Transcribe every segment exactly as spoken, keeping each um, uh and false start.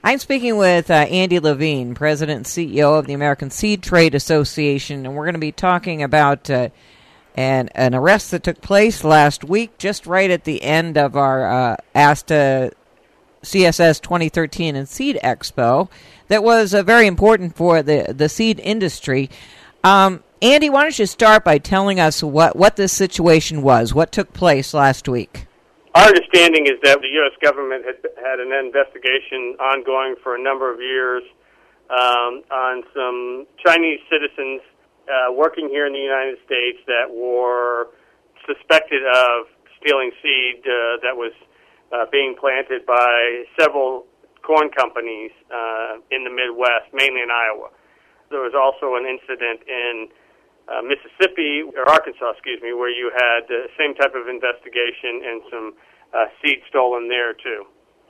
I'm speaking with uh, Andy Levine, President and C E O of the American Seed Trade Association, and we're going to be talking about uh, an, an arrest that took place last week, just right at the end of our uh, ASTA C S S twenty thirteen and Seed Expo that was uh, very important for the, the seed industry. Um, Andy, why don't you start by telling us what, what this situation was, what took place last week? Our understanding is that the U S government had had an investigation ongoing for a number of years um, on some Chinese citizens uh, working here in the United States that were suspected of stealing seed uh, that was uh, being planted by several corn companies uh, in the Midwest, mainly in Iowa. There was also an incident in Uh, Mississippi, or Arkansas, excuse me, where you had the uh, same type of investigation and some uh, seed stolen there, too.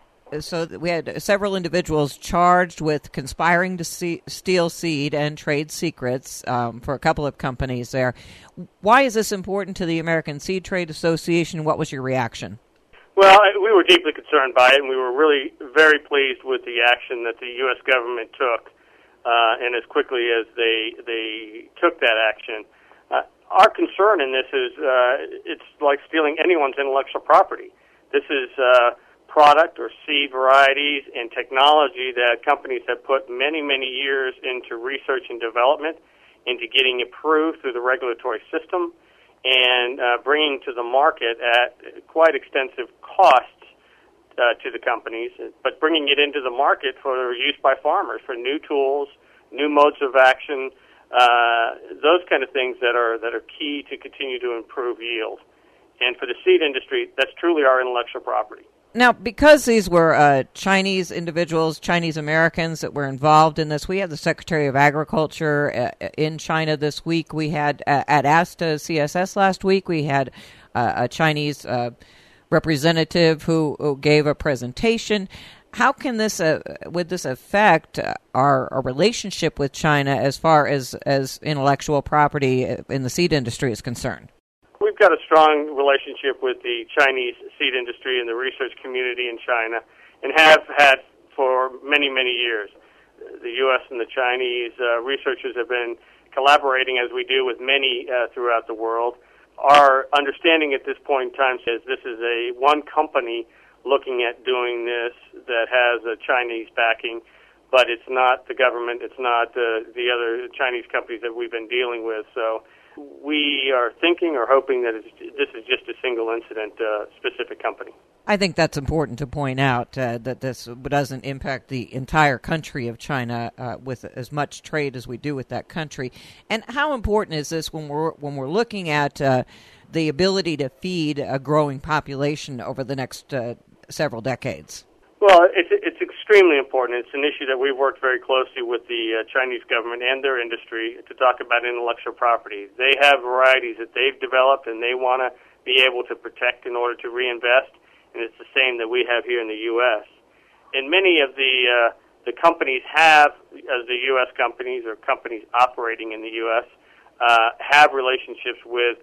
So we had several individuals charged with conspiring to see, steal seed and trade secrets um, for a couple of companies there. Why is this important to the American Seed Trade Association? What was your reaction? Well, we were deeply concerned by it, and we were really very pleased with the action that the U S government took. Uh, and as quickly as they they took that action. Uh, our concern in this is uh, it's like stealing anyone's intellectual property. This is uh, product or seed varieties and technology that companies have put many, many years into research and development, into getting approved through the regulatory system, and uh, bringing to the market at quite extensive costs Uh, to the companies, but bringing it into the market for use by farmers, for new tools, new modes of action, uh, those kind of things that are that are key to continue to improve yield. And for the seed industry, that's truly our intellectual property. Now, because these were uh, Chinese individuals, Chinese Americans that were involved in this, we had the Secretary of Agriculture uh, in China this week. We had uh, at ASTA C S S last week, we had uh, a Chinese uh representative who, who gave a presentation. How can this, uh, would this affect uh, our, our relationship with China as far as, as intellectual property in the seed industry is concerned? We've got a strong relationship with the Chinese seed industry and the research community in China, and have had for many, many years. The U S and the Chinese uh, researchers have been collaborating, as we do with many uh, throughout the world. Our understanding at this point in time is this is a one company looking at doing this that has a Chinese backing, but it's not the government, it's not uh, the other Chinese companies that we've been dealing with. So we are thinking or hoping that it's, this is just a single incident, uh, specific company. I think that's important to point out, uh, that this doesn't impact the entire country of China uh, with as much trade as we do with that country. And how important is this when we're when we're looking at uh, the ability to feed a growing population over the next uh, several decades? Well, it's it's extremely important. It's an issue that we've worked very closely with the uh, Chinese government and their industry to talk about intellectual property. They have varieties that they've developed and they want to be able to protect in order to reinvest. And it's the same that we have here in the U S. And many of the uh, the companies have, as the U S companies or companies operating in the U S, uh, have relationships with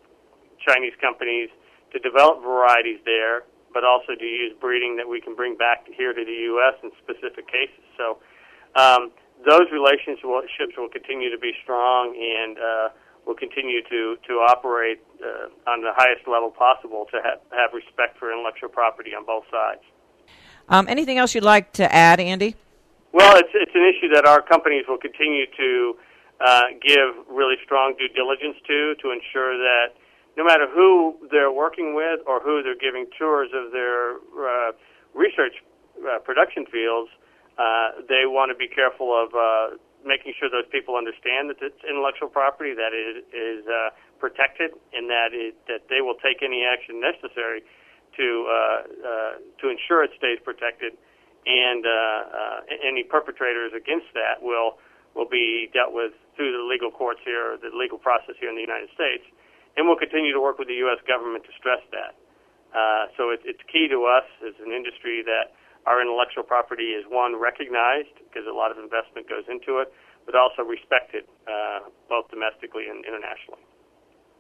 Chinese companies to develop varieties there, but also to use breeding that we can bring back here to the U S in specific cases. So um, those relationships will continue to be strong, and uh, will continue to, to operate uh, on the highest level possible to have, have respect for intellectual property on both sides. Um, anything else you'd like to add, Andy? Well, it's it's an issue that our companies will continue to uh, give really strong due diligence to, to ensure that no matter who they're working with or who they're giving tours of their uh, research uh, production fields, uh, they want to be careful of uh, making sure those people understand that it's intellectual property, that it is uh, protected, and that it, that they will take any action necessary to uh, uh, to ensure it stays protected, and uh, uh, any perpetrators against that will will be dealt with through the legal courts here, or the legal process here in the United States, and we'll continue to work with the U S government to stress that. Uh, so it, it's key to us as an industry that our intellectual property is, one, recognized, because a lot of investment goes into it, but also respected, uh, both domestically and internationally.